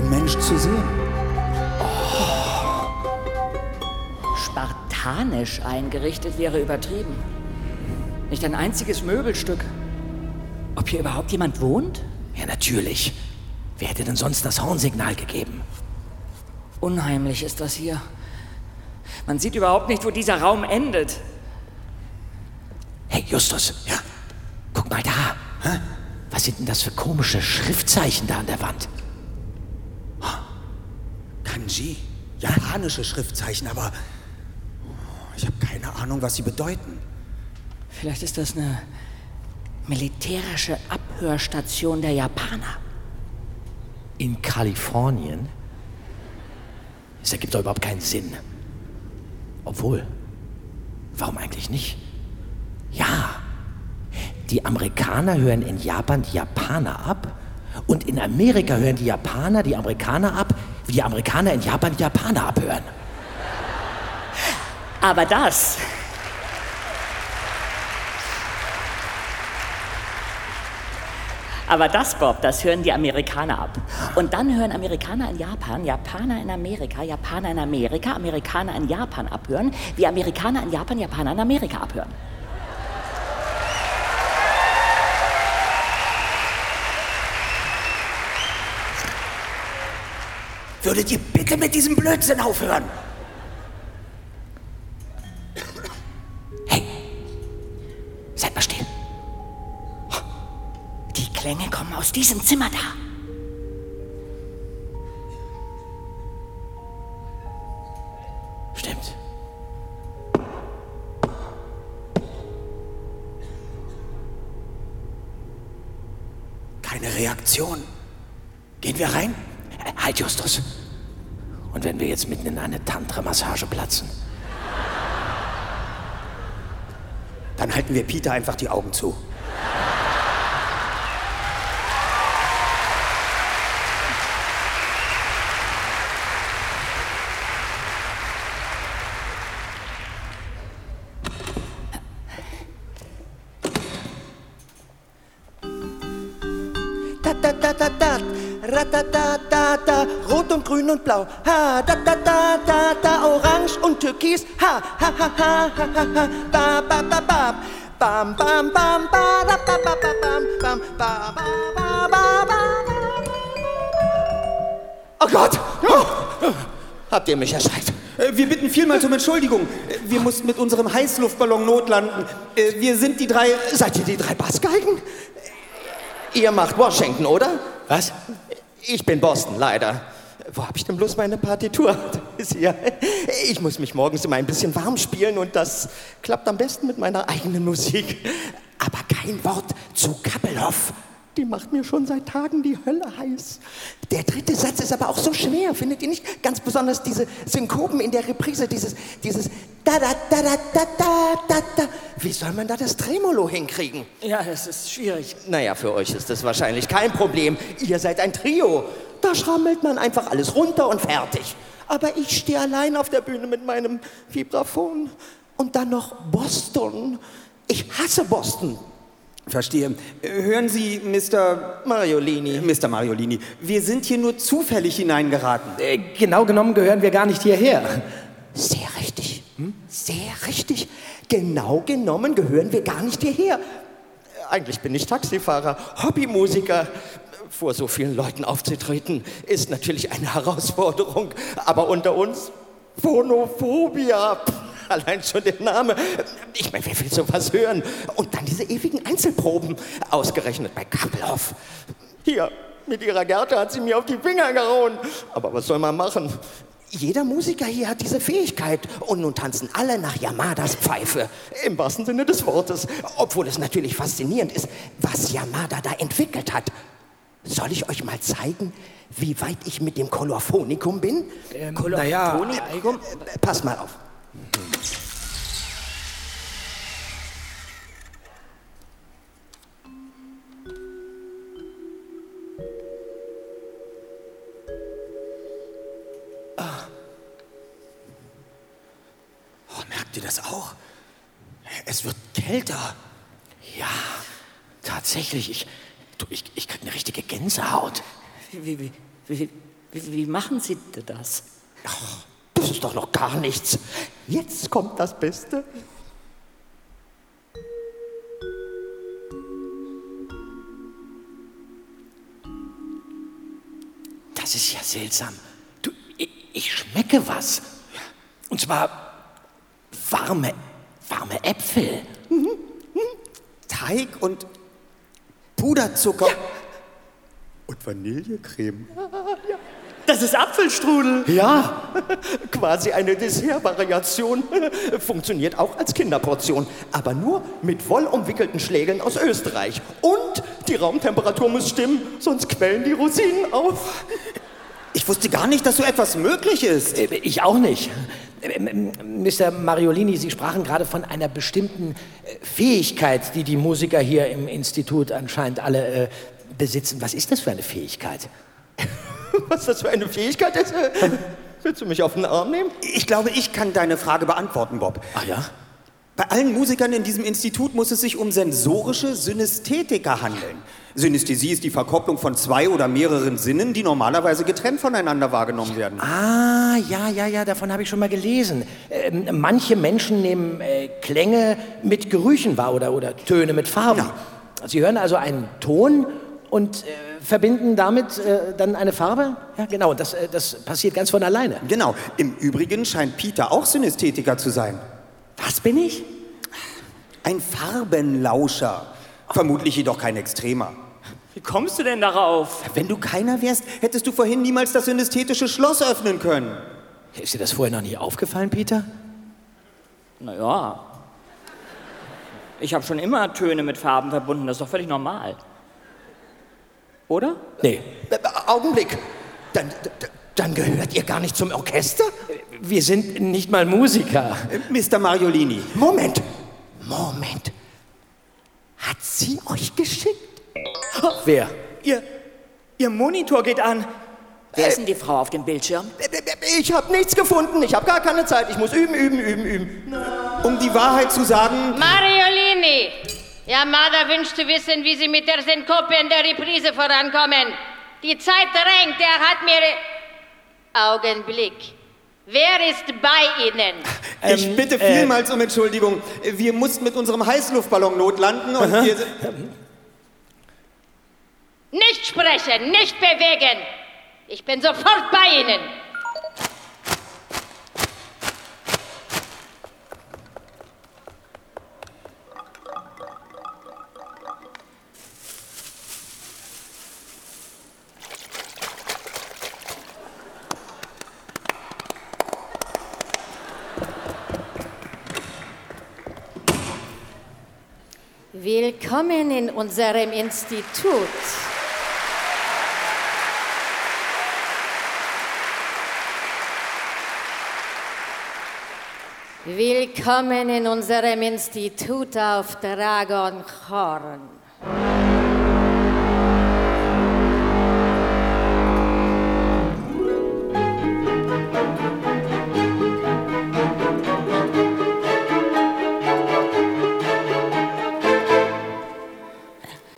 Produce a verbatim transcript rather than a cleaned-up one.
kein Mensch zu sehen. Spartanisch eingerichtet wäre übertrieben. Nicht ein einziges Möbelstück. Ob hier überhaupt jemand wohnt? Ja, natürlich. Wer hätte denn sonst das Hornsignal gegeben? Unheimlich ist das hier. Man sieht überhaupt nicht, wo dieser Raum endet. Hey, Justus. Ja? Guck mal da. Hä? Was sind denn das für komische Schriftzeichen da an der Wand? Kanji. Japanische Schriftzeichen, aber ich habe keine Ahnung, was sie bedeuten. Vielleicht ist das eine militärische Abhörstation der Japaner. In Kalifornien? Das ergibt doch überhaupt keinen Sinn. Obwohl, warum eigentlich nicht? Ja, die Amerikaner hören in Japan die Japaner ab und in Amerika hören die Japaner die Amerikaner ab, wie die Amerikaner in Japan die Japaner abhören. Aber das... Aber das, Bob, das hören die Amerikaner ab. Und dann hören Amerikaner in Japan, Japaner in Amerika, Japaner in Amerika, Amerikaner in Japan abhören, wie Amerikaner in Japan, Japaner in Amerika abhören. Würdet ihr bitte mit diesem Blödsinn aufhören? Hey, seid mal still. Die Klänge kommen aus diesem Zimmer da. Stimmt. Keine Reaktion. Gehen wir rein? Halt, Justus. Und wenn wir jetzt mitten in eine Tantra-Massage platzen? Dann halten wir Peter einfach die Augen zu. Da da da da da, ratata da da, rot und grün und blau, ha da da da da da, orange und türkis, ha ha ha ha ha ha ha, ba ba ba ba, bam bam bam ba da ba ba ba bam bam ba ba ba ba ba. Oh Gott! Oh. Habt ihr mich erschreckt? Wir bitten vielmals um Entschuldigung. Wir mussten mit unserem Heißluftballon notlanden. Wir sind die drei... Seid ihr die drei Bassgeigen? Ihr macht Washington, oder? Was? Ich bin Boston, leider. Wo hab ich denn bloß meine Partitur? Da ist sie ja. Ich muss mich morgens immer ein bisschen warm spielen und das klappt am besten mit meiner eigenen Musik. Aber kein Wort zu Kappelhoff. Die macht mir schon seit Tagen die Hölle heiß. Der dritte Satz ist aber auch so schwer, findet ihr nicht? Ganz besonders diese Synkopen in der Reprise, dieses, dieses da da da da da da da da. Wie soll man da das Tremolo hinkriegen? Ja, das ist schwierig. Naja, für euch ist das wahrscheinlich kein Problem. Ihr seid ein Trio. Da schrammelt man einfach alles runter und fertig. Aber ich stehe allein auf der Bühne mit meinem Vibraphon. Und dann noch Boston. Ich hasse Boston. Verstehe. Hören Sie, Mister Mariolini. Mister Mariolini, wir sind hier nur zufällig hineingeraten. Äh, genau genommen gehören wir gar nicht hierher. Sehr richtig. Hm? Sehr richtig. Genau genommen gehören wir gar nicht hierher. Eigentlich bin ich Taxifahrer, Hobbymusiker. Vor so vielen Leuten aufzutreten, ist natürlich eine Herausforderung. Aber unter uns, Phonophobia. Allein schon der Name. Ich meine, wer will sowas hören? Und dann diese ewigen Einzelproben. Ausgerechnet bei Kappelhoff. Hier, mit ihrer Gerte hat sie mir auf die Finger gehauen. Aber was soll man machen? Jeder Musiker hier hat diese Fähigkeit. Und nun tanzen alle nach Yamadas Pfeife. Im wahrsten Sinne des Wortes. Obwohl es natürlich faszinierend ist, was Yamada da entwickelt hat. Soll ich euch mal zeigen, wie weit ich mit dem Kolophonikum bin? Ähm, naja, Kolophonikum? Pass mal auf. Oh, merkt ihr das auch? Es wird kälter. Ja, tatsächlich. Ich, du, ich, ich krieg eine richtige Gänsehaut. Wie, wie, wie, wie, Wie, wie machen Sie das? Ach, das ist doch noch gar nichts. Jetzt kommt das Beste. Das ist ja seltsam. Du, ich, ich schmecke was. Und zwar warme, warme Äpfel. Mhm. Teig und Puderzucker. Ja. Und Vanillecreme. Das ist Apfelstrudel. Ja, quasi eine Dessertvariation. Funktioniert auch als Kinderportion, aber nur mit wollumwickelten Schlägeln aus Österreich. Und die Raumtemperatur muss stimmen, sonst quellen die Rosinen auf. Ich wusste gar nicht, dass so etwas möglich ist. Äh, Ich auch nicht. Äh, Mister Mariolini, Sie sprachen gerade von einer bestimmten äh, Fähigkeit, die die Musiker hier im Institut anscheinend alle äh, besitzen. Was ist das für eine Fähigkeit? Was das für eine Fähigkeit ist? Willst du mich auf den Arm nehmen? Ich glaube, ich kann deine Frage beantworten, Bob. Ach ja? Bei allen Musikern in diesem Institut muss es sich um sensorische Synästhetiker handeln. Synästhesie ist die Verkopplung von zwei oder mehreren Sinnen, die normalerweise getrennt voneinander wahrgenommen werden. Ah, ja, ja, ja, davon habe ich schon mal gelesen. Ähm, manche Menschen nehmen äh, Klänge mit Gerüchen wahr oder, oder Töne mit Farben. Ja. Sie hören also einen Ton und äh, verbinden damit äh, dann eine Farbe? Ja, genau, und das, äh, das passiert ganz von alleine. Genau. Im Übrigen scheint Peter auch Synästhetiker zu sein. Was bin ich? Ein Farbenlauscher. Vermutlich jedoch kein Extremer. Wie kommst du denn darauf? Wenn du keiner wärst, hättest du vorhin niemals das synästhetische Schloss öffnen können. Ist dir das vorher noch nie aufgefallen, Peter? Naja. Ich habe schon immer Töne mit Farben verbunden, das ist doch völlig normal. Oder? Nee. Äh, Augenblick. Dann, d- dann gehört ihr gar nicht zum Orchester? Wir sind nicht mal Musiker. Äh, Mister Mariolini. Moment. Moment. Hat sie euch geschickt? Wer? Ihr, ihr Monitor geht an. Wer ist denn die Frau auf dem Bildschirm? Ich habe nichts gefunden. Ich habe gar keine Zeit. Ich muss üben, üben, üben, üben. Um die Wahrheit zu sagen, Mariolini! Yamada wünscht zu wissen, wie Sie mit der Synkope in der Reprise vorankommen. Die Zeit drängt, er hat mir... Augenblick. Wer ist bei Ihnen? ich Ähm, bitte äh, vielmals um Entschuldigung. Wir mussten mit unserem Heißluftballon notlanden und wir... Nicht sprechen, nicht bewegen. Ich bin sofort bei Ihnen. Willkommen in unserem Institut. Willkommen in unserem Institut auf Dragonhorn.